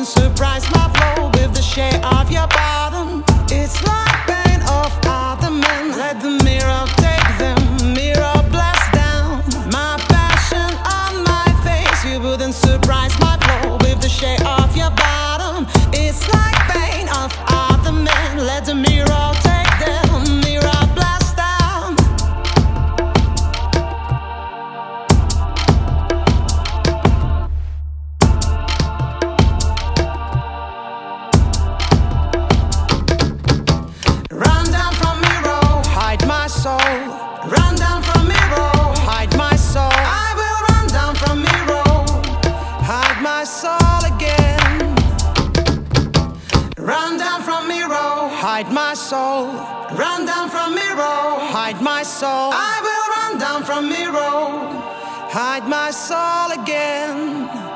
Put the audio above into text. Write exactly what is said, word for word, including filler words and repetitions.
surprise my flow with the shade of your bottom. It's like pain of other men. Let the mirror take them, mirror blast down. My passion on my face. You wouldn't surprise my flow with the shade of your bottom. It's like pain of other men. Let the mirror take them, mirror blast down. Run down from mirror, hide my soul. Run down from mirror, hide my soul. I will run down from mirror, hide my soul again. Run down from mirror, hide my soul. Run down from mirror, hide my soul. I will run down from mirror, hide my soul again.